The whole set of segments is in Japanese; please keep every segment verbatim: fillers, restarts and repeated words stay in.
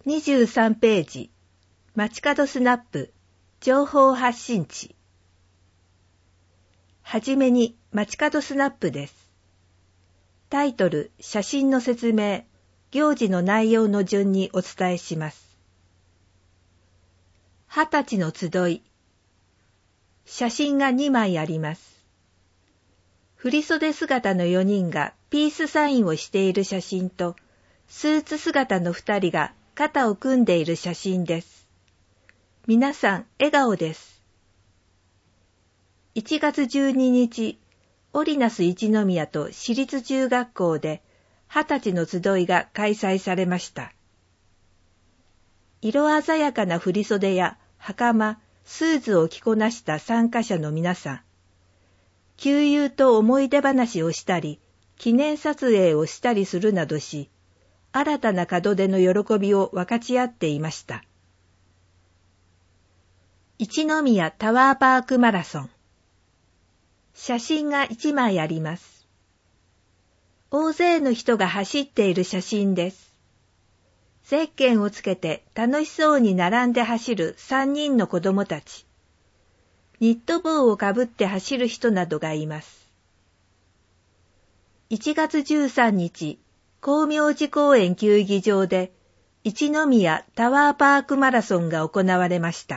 にじゅうさんページ、街角スナップ、情報発信地。はじめに街角スナップです。タイトル、写真の説明、行事の内容の順にお伝えします。はたちの集い。写真がにまいあります。振袖姿のよにんがピースサインをしている写真と、スーツ姿のふたりが肩を組んでいる写真です。皆さん笑顔です。いちがつじゅうににち、オリナス一宮と私立中学校ではたちの集いが開催されました。色鮮やかな振袖や袴、スーツを着こなした参加者の皆さん、旧友と思い出話をしたり、記念撮影をしたりするなどし、新たな門出の喜びを分かち合っていました。一宮タワーパークマラソン。写真がいちまいあります。大勢の人が走っている写真です。ゼッケンをつけて楽しそうに並んで走るさんにんの子供たち。ニット帽をかぶって走る人などがいます。いちがつじゅうさんにち、光明寺公園球技場で一宮タワーパークマラソンが行われました。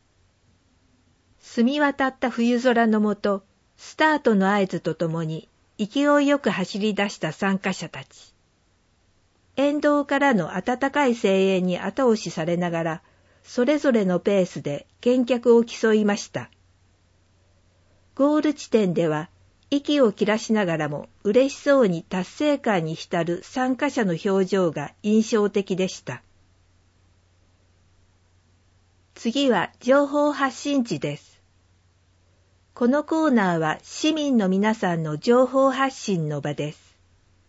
澄み渡った冬空の下、スタートの合図とともに勢いよく走り出した参加者たち。沿道からの温かい声援に後押しされながら、それぞれのペースで健脚を競いました。ゴール地点では、息を切らしながらも嬉しそうに達成感に浸る参加者の表情が印象的でした。次は情報発信地です。このコーナーは市民の皆さんの情報発信の場です。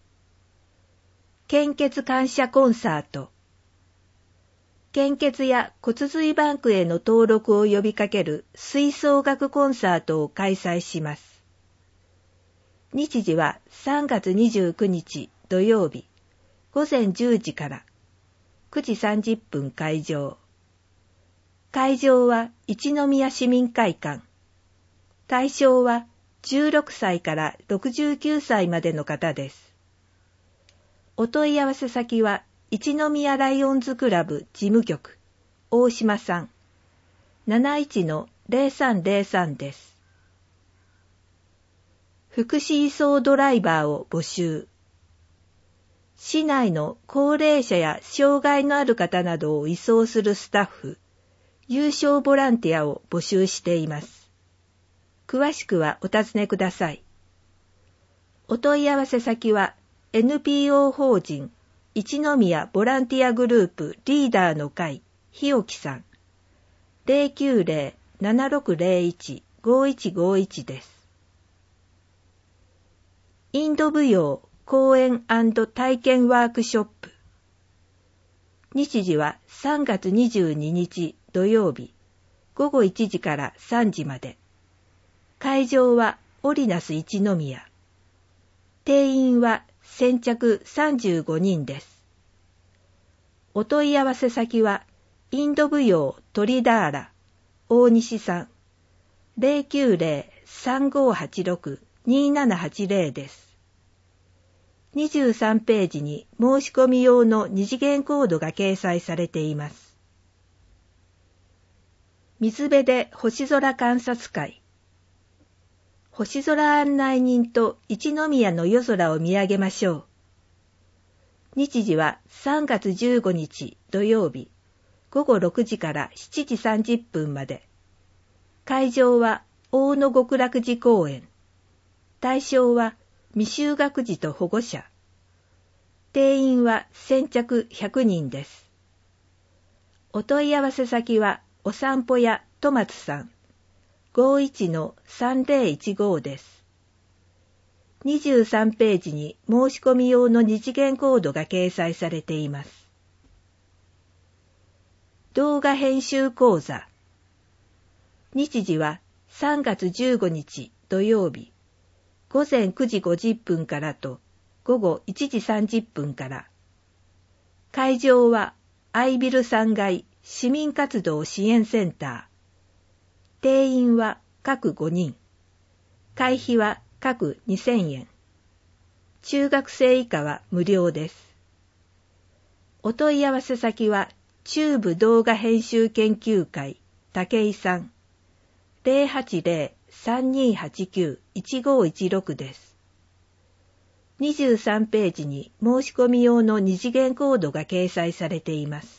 献血感謝コンサート。献血や骨髄バンクへの登録を呼びかける吹奏楽コンサートを開催します。日時はさんがつにじゅうくにち土曜日、ごぜんじゅうじからくじさんじゅっぷん開場。会場は一宮市民会館。対象はじゅうろくさいからろくじゅうきゅうさいまでの方です。お問い合わせ先は一宮ライオンズクラブ事務局大島さん なないちのぜろさんぜろさん です。福祉移送ドライバーを募集。市内の高齢者や障害のある方などを移送するスタッフ、有償ボランティアを募集しています。詳しくはお尋ねください。お問い合わせ先は エヌピーオー 法人一宮ボランティアグループリーダーの会日置さん ゼロきゅうゼロ ななろくゼロいち ごいちごいち です。インド舞踊講演&体験ワークショップ。日時はさんがつにじゅうににち土曜日ごごいちじからさんじまで。会場はオリナス一宮。定員は先着さんじゅうごにんです。お問い合わせ先はインド舞踊トリダーラ大西さん ゼロきゅうゼロ さんごはちろく にななはちゼロ です。にじゅうさんページに申し込み用の二次元コードが掲載されています。水辺で星空観察会。星空案内人と一宮の夜空を見上げましょう。日時はさんがつじゅうごにち土曜日ごごろくじからしちじさんじゅっぷんまで。会場は大野極楽寺公園。対象は未就学児と保護者。定員は先着ひゃくにんです。お問い合わせ先はお散歩屋戸松さん ごいちのさんぜろいちご です。にじゅうさんページに申し込み用の二次元コードが掲載されています。動画編集講座。日時はさんがつじゅうごにち土曜日ごぜんくじごじゅっぷんからとごごいちじさんじゅっぷんから。会場はアイビルさんがい市民活動支援センター。定員は各ごにん。会費は各にせんえん。中学生以下は無料です。お問い合わせ先は中部動画編集研究会武井さん ゼロはちゼロ さんにーはちきゅう いちごいちろく です。にじゅうさんページに申し込み用の二次元コードが掲載されています。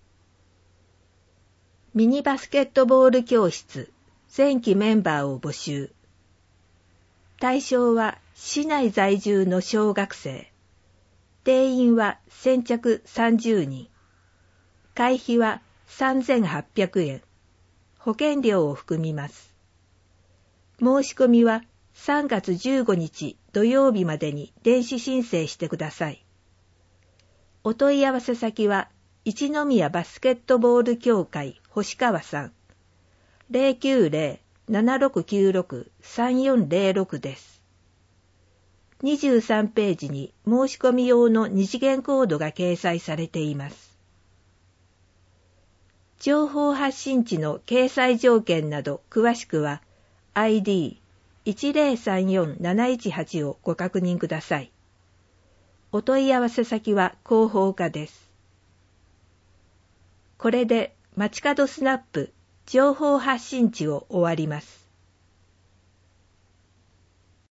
ミニバスケットボール教室前期メンバーを募集。対象は市内在住の小学生。定員は先着さんじゅうにん。会費はさんぜんはっぴゃくえん。保険料を含みます。申し込みはさんがつじゅうごにち土曜日までに電子申請してください。お問い合わせ先は一宮バスケットボール協会星川さん ゼロきゅうゼロ ななろくきゅうろく さんよんゼロろく です。にじゅうさんページに申し込み用の二次元コードが掲載されています。情報発信地の掲載条件など詳しくは アイディーいちゼロさんよんなないちはち をご確認ください。お問い合わせ先は広報課です。これで街角スナップ情報発信地を終わります。